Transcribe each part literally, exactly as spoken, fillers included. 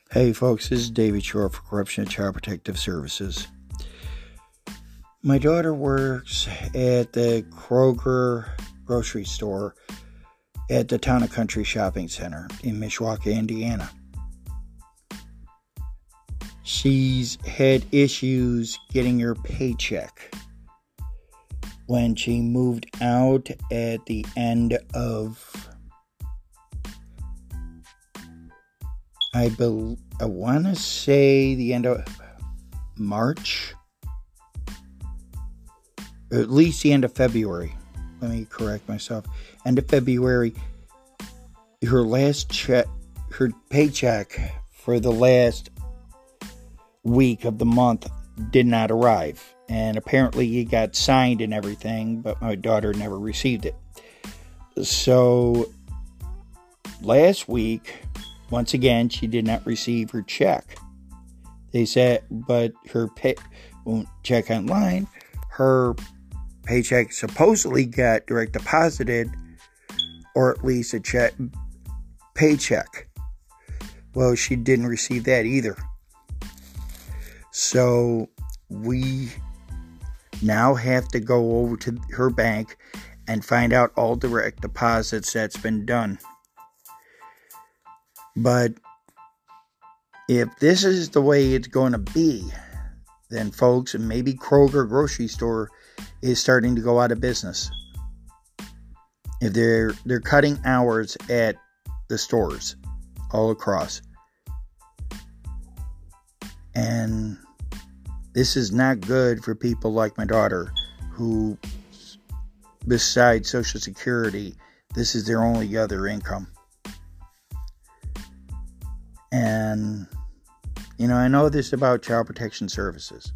Hey folks, this is David Shore for Corruption and Child Protective Services. My daughter works at the Kroger grocery store at the Town and Country Shopping Center in Mishawaka, Indiana. She's had issues getting her paycheck when she moved out at the end of I bel I want to say the end of March, or at least the end of February. Let me correct myself. End of February, her last check, her paycheck for the last week of the month did not arrive. And apparently it got signed and everything, but my daughter never received it. So last week, once again, she did not receive her check. They said, but her pay, won't check online, her paycheck supposedly got direct deposited, or at least a check, paycheck. Well, she didn't receive that either. So we now have to go over to her bank and find out all direct deposits that's been done. But if this is the way it's going to be, then folks, and maybe Kroger grocery store is starting to go out of business. If they're they're cutting hours at the stores all across. And this is not good for people like my daughter, who, besides Social Security, this is their only other income. And, you know, I know this about Child Protection Services.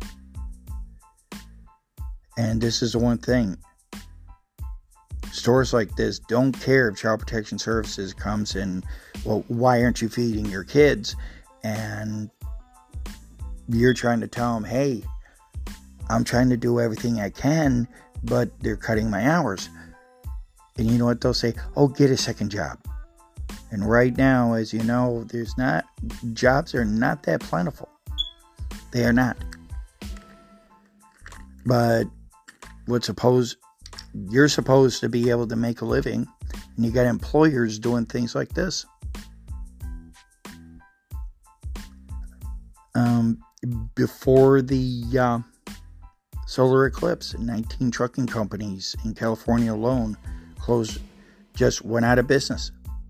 And this is the one thing. Stores like this don't care if Child Protection Services comes in, well, why aren't you feeding your kids? And you're trying to tell them, hey, I'm trying to do everything I can, but they're cutting my hours. And you know what they'll say? Oh, get a second job. And right now, as you know, there's not, jobs are not that plentiful. They are not. But what's supposed, you're supposed to be able to make a living, and you got employers doing things like this. Um, before the uh, solar eclipse, nineteen trucking companies in California alone closed, just went out of business.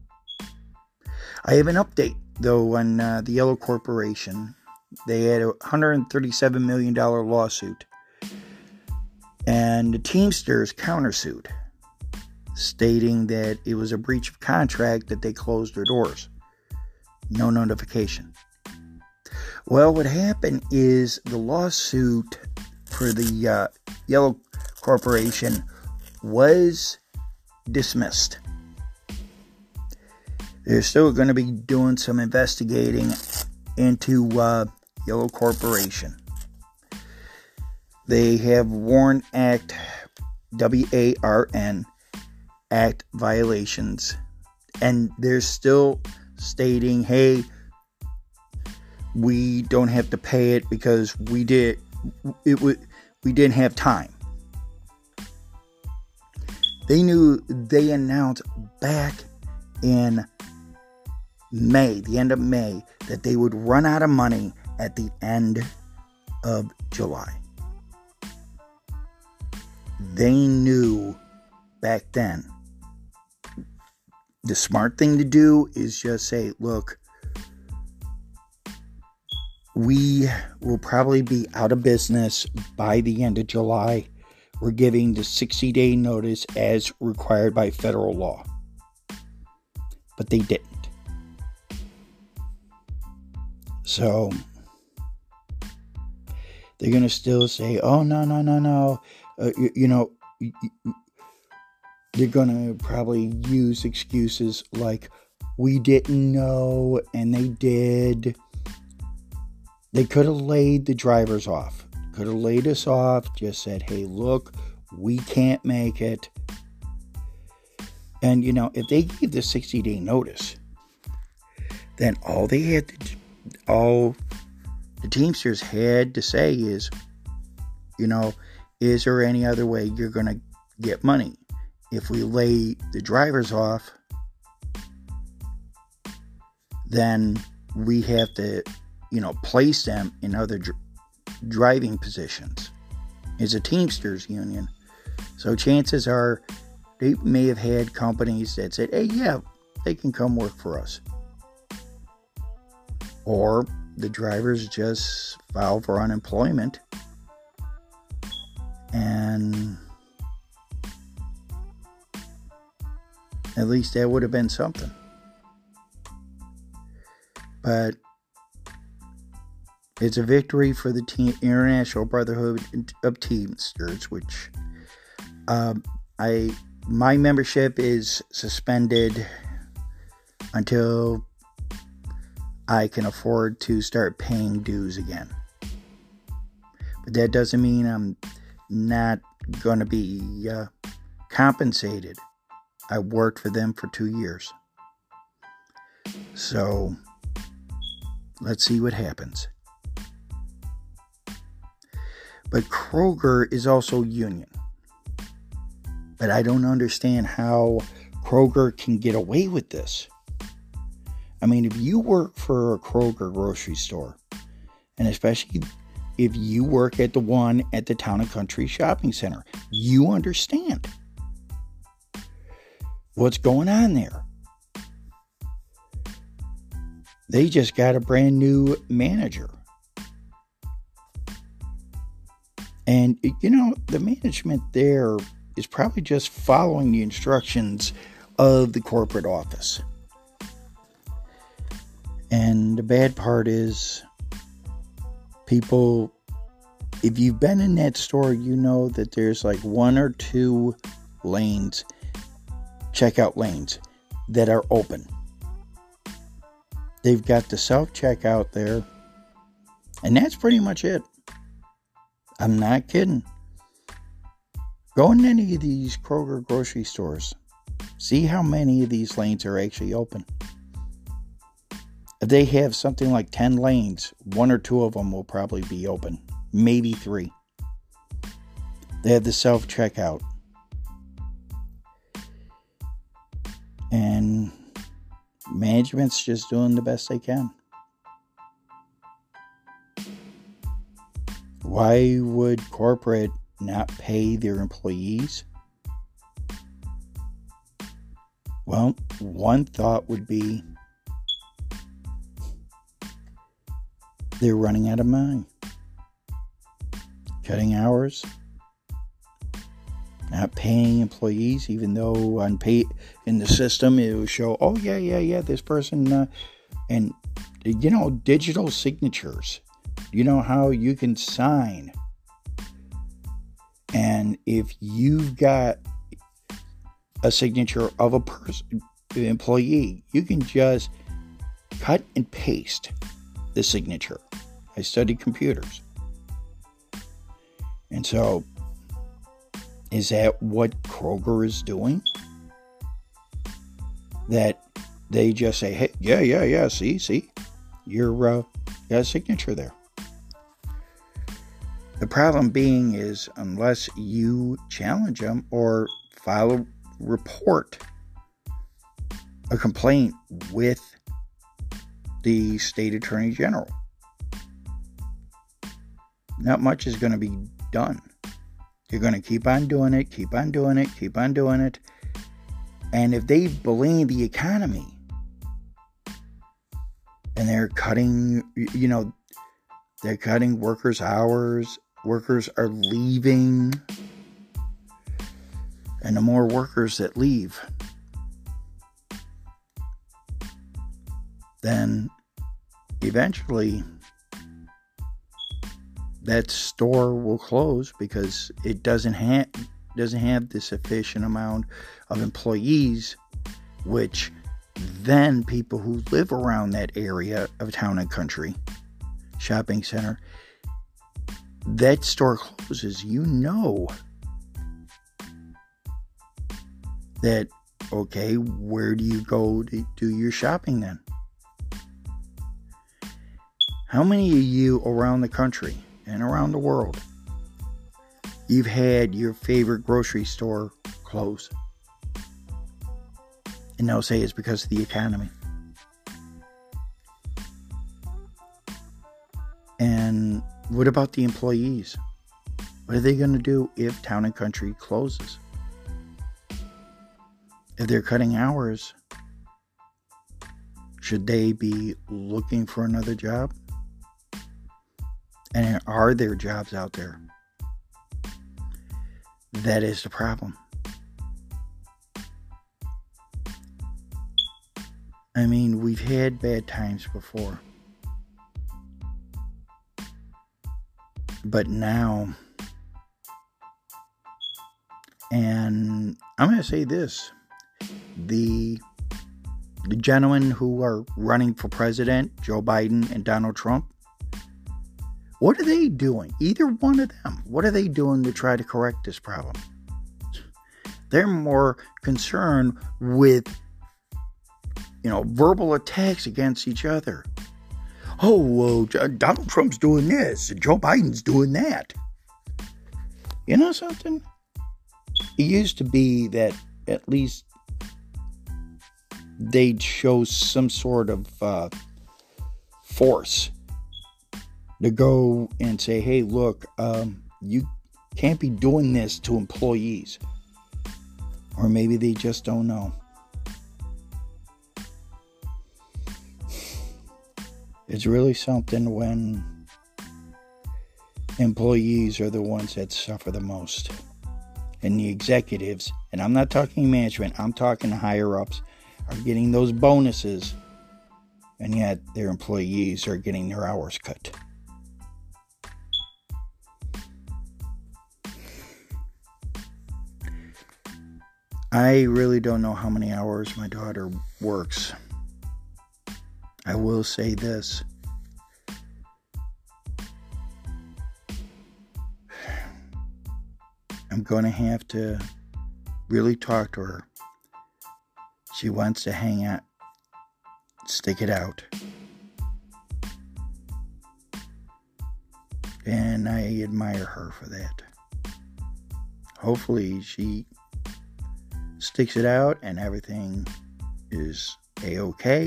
I have an update, though, on uh, the Yellow Corporation. They had a one hundred thirty-seven million dollars lawsuit. And the Teamsters countersued, stating that it was a breach of contract that they closed their doors. No notification. Well, what happened is the lawsuit for the uh, Yellow Corporation was dismissed. They're still going to be doing some investigating into uh, Yellow Corporation. They have WARN Act, W A R N, Act violations. And they're still stating, hey, we don't have to pay it because we did, it w- we didn't have time. They knew, they announced back in May, the end of May, that they would run out of money at the end of July. They knew back then. The smart thing to do is just say, look, we will probably be out of business by the end of July. We're giving the sixty-day notice as required by federal law. But they didn't. So they're going to still say, oh, no, no, no, no. Uh, you, you know, they're going to probably use excuses like, we didn't know, and they did. They could have laid the drivers off. Could have laid us off, just said, hey, look, we can't make it. And, you know, if they gave the sixty-day notice, then all they had to all the Teamsters had to say is, you know, is there any other way you're going to get money? If we lay the drivers off, then we have to, you know, place them in other dr- driving positions. It's a Teamsters union. So chances are they may have had companies that said, hey, yeah, they can come work for us. Or the drivers just filed for unemployment. And at least that would have been something. But it's a victory for the Te- International Brotherhood of Teamsters, which um, I my membership is suspended until I can afford to start paying dues again. But that doesn't mean I'm not going to be uh, compensated. I worked for them for two years. So let's see what happens. But Kroger is also union. But I don't understand how Kroger can get away with this. I mean, if you work for a Kroger grocery store, and especially if you work at the one at the Town and Country Shopping Center, you understand what's going on there. They just got a brand new manager. And, you know, the management there is probably just following the instructions of the corporate office. And the bad part is, people, if you've been in that store, you know that there's like one or two lanes, checkout lanes, that are open. They've got the self-checkout there, and that's pretty much it. I'm not kidding. Go in any of these Kroger grocery stores. See how many of these lanes are actually open. If they have something like ten lanes, one or two of them will probably be open. Maybe three. They have the self-checkout. And management's just doing the best they can. Why would corporate not pay their employees? Well, one thought would be they're running out of money. Cutting hours. Not paying employees, even though on pay in the system it will show, oh yeah, yeah, yeah, this person, uh, and you know, digital signatures. You know how you can sign, and if you've got a signature of a person, an employee, you can just cut and paste the signature. I studied computers, and so. Is that what Kroger is doing? That they just say, hey, yeah, yeah, yeah, see, see, you're uh, got a signature there. The problem being is unless you challenge them or file a report, a complaint with the state attorney general, not much is going to be done. You're going to keep on doing it, keep on doing it, keep on doing it. And if they blame the economy and they're cutting, you know, they're cutting workers' hours, workers are leaving, and the more workers that leave, then eventually that store will close because it doesn't have doesn't have the sufficient amount of employees, which then people who live around that area of Town and Country Shopping Center, that store closes. You know that, okay, where do you go to do your shopping then? How many of you around the country and around the world, you've had your favorite grocery store close? And they'll say it's because of the economy. And what about the employees? What are they going to do if Town and Country closes? If they're cutting hours, should they be looking for another job? And are there jobs out there? That is the problem. I mean, we've had bad times before. But now, and I'm going to say this, the, the gentlemen who are running for president, Joe Biden and Donald Trump, what are they doing? Either one of them, what are they doing to try to correct this problem? They're more concerned with, you know, verbal attacks against each other. Oh, well, Donald Trump's doing this, and Joe Biden's doing that. You know something? It used to be that at least they'd show some sort of uh, force to go and say, hey, look, um, you can't be doing this to employees. Or maybe they just don't know. It's really something when employees are the ones that suffer the most. And the executives, and I'm not talking management, I'm talking higher ups, are getting those bonuses, and yet their employees are getting their hours cut. I really don't know how many hours my daughter works. I will say this. I'm going to have to really talk to her. She wants to hang out, stick it out. And I admire her for that. Hopefully she sticks it out and everything is a-okay.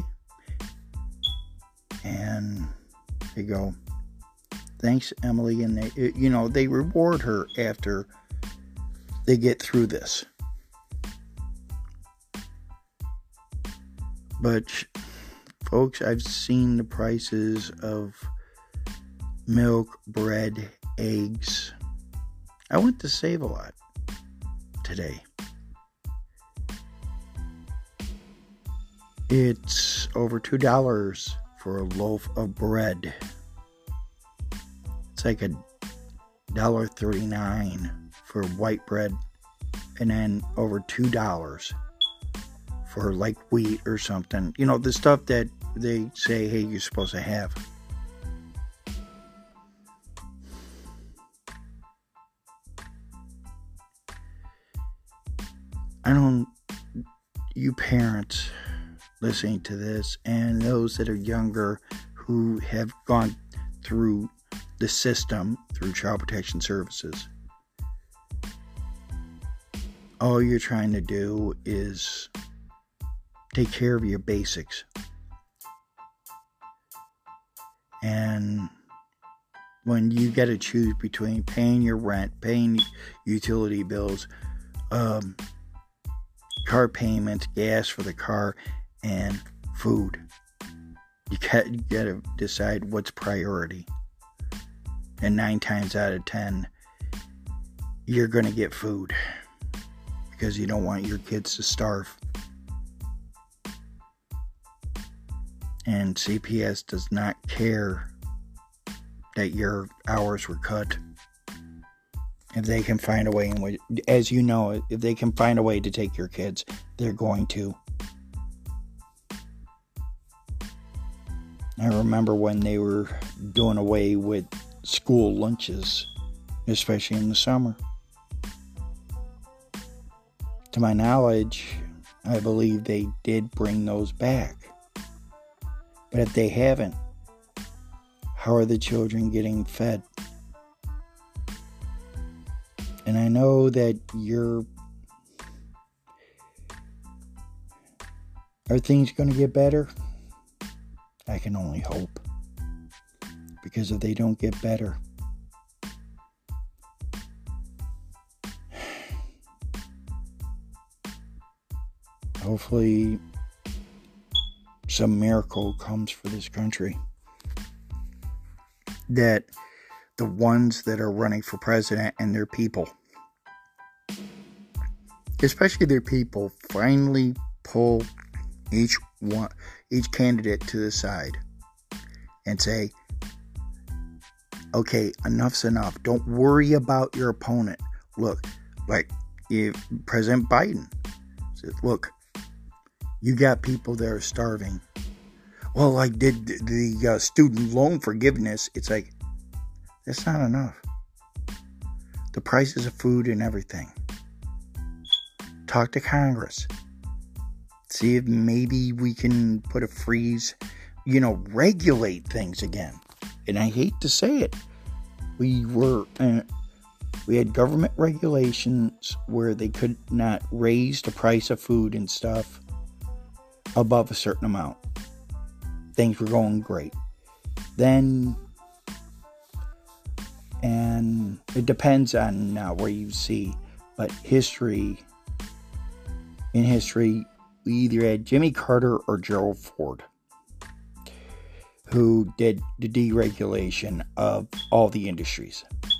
And they go, thanks, Emily. And they, you know, they reward her after they get through this. But, folks, I've seen the prices of milk, bread, eggs. I went to Save-A-Lot today. It's over two dollars for a loaf of bread. It's like a one dollar and thirty-nine cents for white bread, and then over two dollars for like wheat or something. You know, the stuff that they say, hey, you're supposed to have. I don't, you parents listening to this, and those that are younger who have gone through the system through Child Protection Services, all you're trying to do is take care of your basics. And when you got to choose between paying your rent, paying utility bills, um, car payments, gas for the car, and food, you got, you got to decide what's priority. And nine times out of ten, you're going to get food because you don't want your kids to starve. And C P S does not care that your hours were cut. If they can find a way, in which, as you know, if they can find a way to take your kids, they're going to. I remember when they were doing away with school lunches, especially in the summer. To my knowledge, I believe they did bring those back. But if they haven't, how are the children getting fed? And I know that you're, are things going to get better? I can only hope. Because if they don't get better, hopefully some miracle comes for this country. That the ones that are running for president and their people, especially their people, finally pull each one, each candidate to the side and say, okay, enough's enough. Don't worry about your opponent. Look, like if President Biden said, look, you got people that are starving. Well, like did the uh, student loan forgiveness, it's like, that's not enough. The prices of food and everything. Talk to Congress. See if maybe we can put a freeze, you know, regulate things again. And I hate to say it. We were, uh, we had government regulations where they could not raise the price of food and stuff above a certain amount. Things were going great. Then, and it depends on uh, where you see, but history, in history, we either had Jimmy Carter or Gerald Ford, who did the deregulation of all the industries.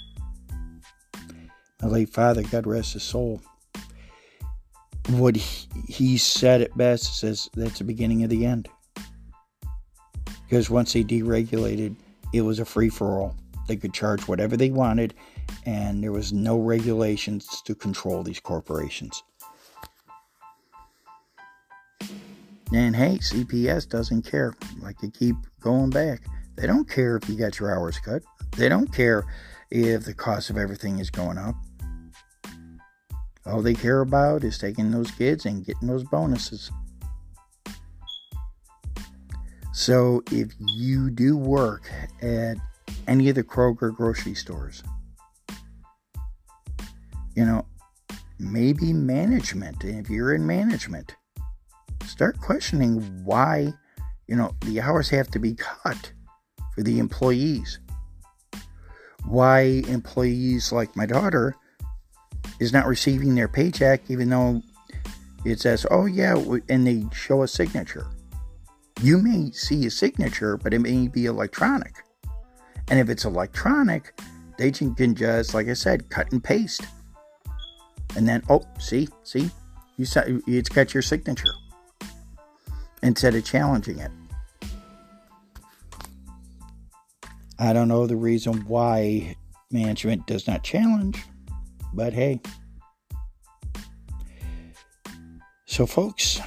My late father, God rest his soul, what he, he said it best, says that's the beginning of the end. Because once they deregulated, it was a free-for-all. They could charge whatever they wanted, and there was no regulations to control these corporations. And hey, C P S doesn't care. Like you keep going back. They don't care if you got your hours cut. They don't care if the cost of everything is going up. All they care about is taking those kids and getting those bonuses. So if you do work at any of the Kroger grocery stores, you know, maybe management, and if you're in management, start questioning why, you know, the hours have to be cut for the employees. Why employees like my daughter is not receiving their paycheck even though it says, oh yeah, and they show a signature. You may see a signature, but it may be electronic. And if it's electronic, they can just, like I said, cut and paste. And then, oh, see, see, you saw, it's got your signature. Instead of challenging it. I don't know the reason why management does not challenge, but hey. So folks,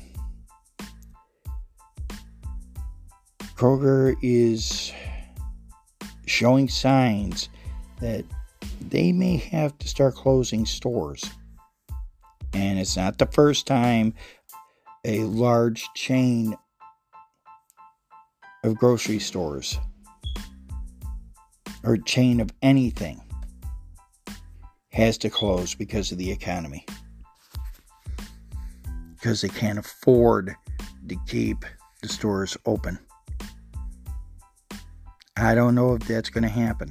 Kroger is showing signs that they may have to start closing stores. And it's not the first time a large chain of grocery stores or chain of anything has to close because of the economy. Because they can't afford to keep the stores open. I don't know if that's going to happen.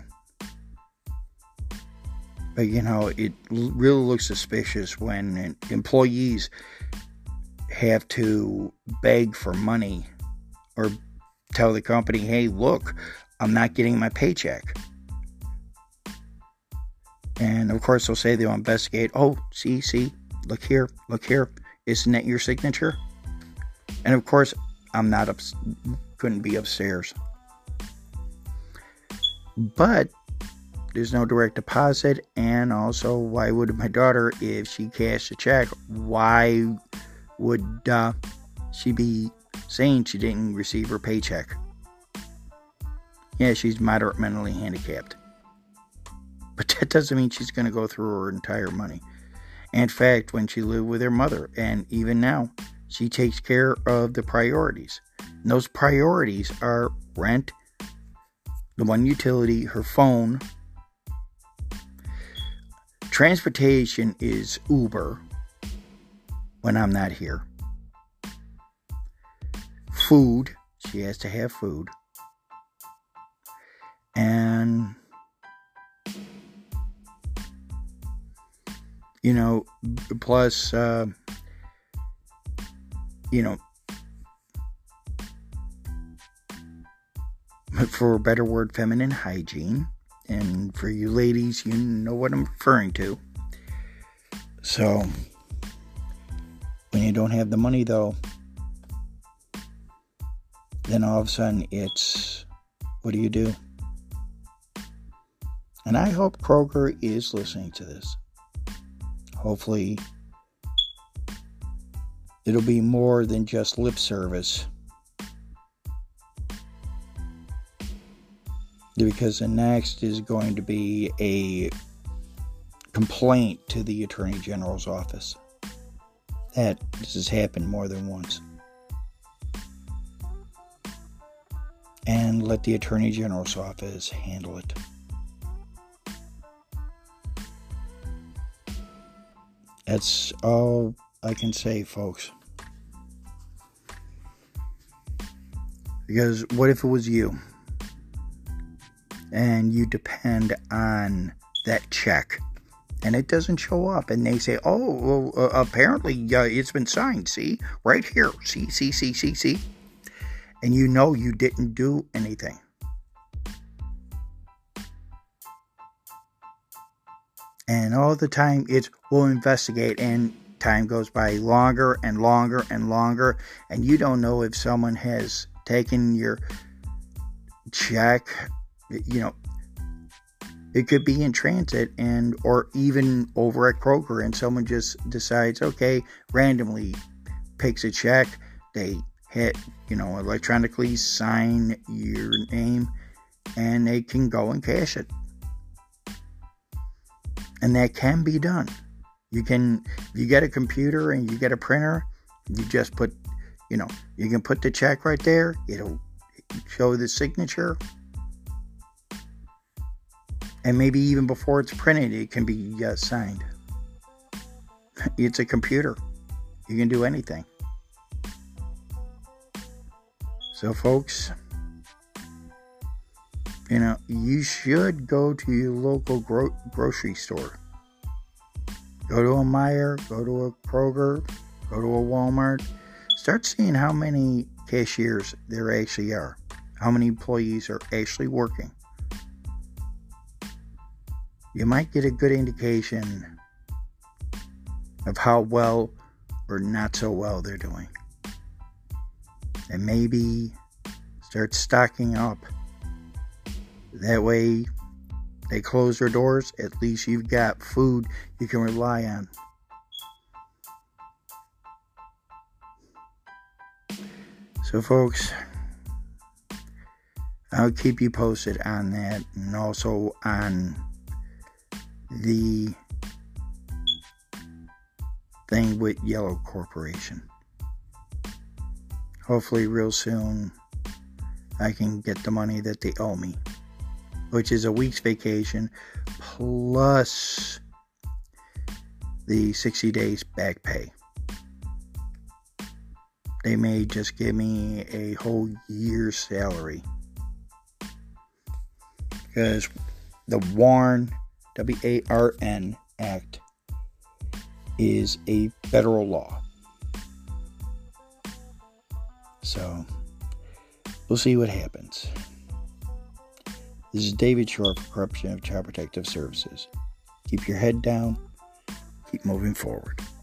But, you know, it really looks suspicious when employees have to beg for money or tell the company, hey, look, I'm not getting my paycheck. And, of course, they'll say they'll investigate. Oh, see, see, look here, look here. Isn't that your signature? And, of course, I'm not, up, couldn't be upstairs. But there's no direct deposit. And also, why would my daughter, if she cashed a check, why would uh, she be saying she didn't receive her paycheck? Yeah, she's moderate mentally handicapped. But that doesn't mean she's going to go through her entire money. In fact, when she lived with her mother, and even now, she takes care of the priorities. And those priorities are rent, the one utility, her phone. Transportation is Uber when I'm not here. Food, she has to have food. And, you know, plus, uh, you know, for a better word, feminine hygiene. And for you ladies, you know what I'm referring to. So, when you don't have the money, though, then all of a sudden it's, what do you do? And I hope Kroger is listening to this. Hopefully, it'll be more than just lip service. Because the next is going to be a complaint to the Attorney General's office. That this has happened more than once. And let the Attorney General's office handle it. That's all I can say, folks. Because what if it was you? And you depend on that check, and it doesn't show up, and they say, oh, well, uh, apparently uh, it's been signed, see, right here, see, see, see, see, see, and you know you didn't do anything. And all the time it's, we'll investigate, and time goes by longer and longer and longer, and you don't know if someone has taken your check. You know, it could be in transit and or even over at Kroger, and someone just decides, okay, randomly picks a check. They hit, you know, electronically sign your name, and they can go and cash it. And that can be done. You can, if you get a computer and you get a printer, you just put, you know, you can put the check right there. It'll show the signature. And maybe even before it's printed, it can be uh, signed. It's a computer. You can do anything. So, folks, you know, you should go to your local gro- grocery store. Go to a Meijer, go to a Kroger, go to a Walmart. Start seeing how many cashiers there actually are. How many employees are actually working. You might get a good indication of how well or not so well they're doing. And maybe start stocking up. That way, they close their doors. At least you've got food you can rely on. So, folks, I'll keep you posted on that, and also on the thing with Yellow Corporation. Hopefully real soon I can get the money that they owe me, which is a week's vacation plus the sixty days back pay. They may just give me a whole year's salary, because the WARN W A R N Act is a federal law. So, we'll see what happens. This is David Shore for Corruption of Child Protective Services. Keep your head down. Keep moving forward.